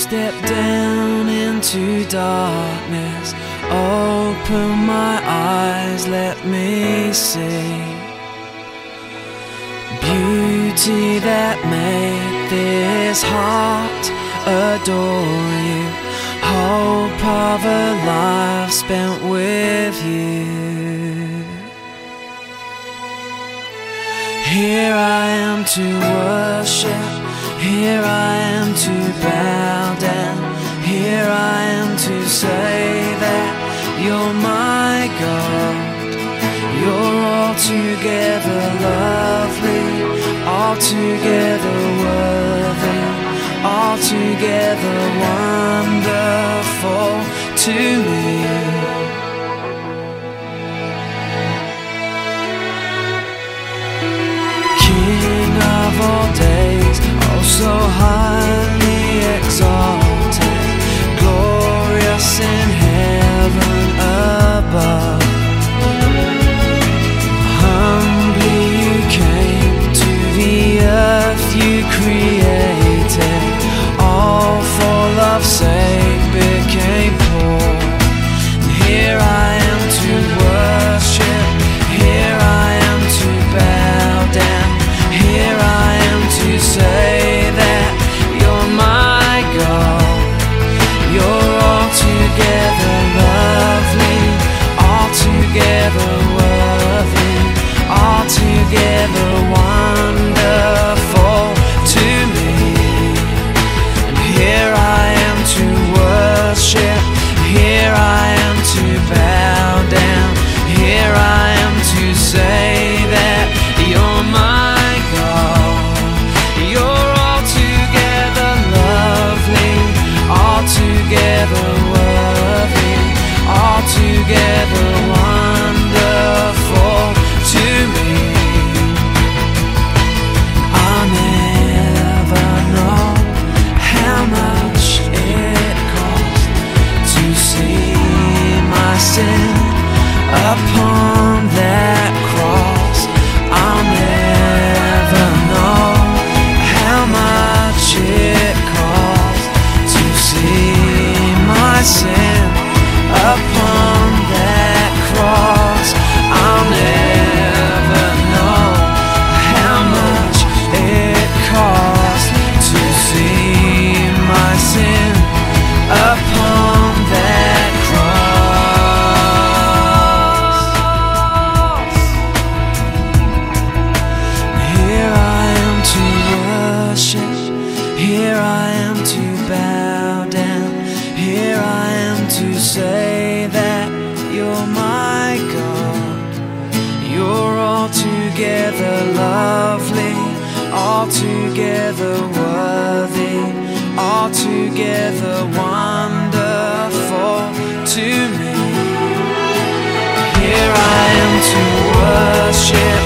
step down into darkness, open my eyes, let me see beauty that made this heart adore you, hope of a life spent with you. Here I am to worship, here I am to bow down, here I am to say that you're my God. You're altogether lovely, altogether worthy, altogether wonderful to me. King of all days, oh so highly exalted, glorious in heaven above. Humbly you came to the earth you created, all for love's sake became poor. And here I am to worship, here I am to bow down, here I am to say that you're my God. You're altogether lovely, altogether worthy, altogether wonderful to me. And here I am to worship, here I am to bow down, here I am to say that you're my God. You're altogether lovely, altogether worthy, altogether wonderful to me. I'll never know how much it costs to see my sin upon that cross. I'll never know how much it costs to see my sin upon that cross. I'll never know how much it costs to see my sin upon that cross. Here I am to worship, here I am to bow down, here I am to say that you're my God. You're altogether lovely, altogether worthy, altogether wonderful to me. Here I am to worship,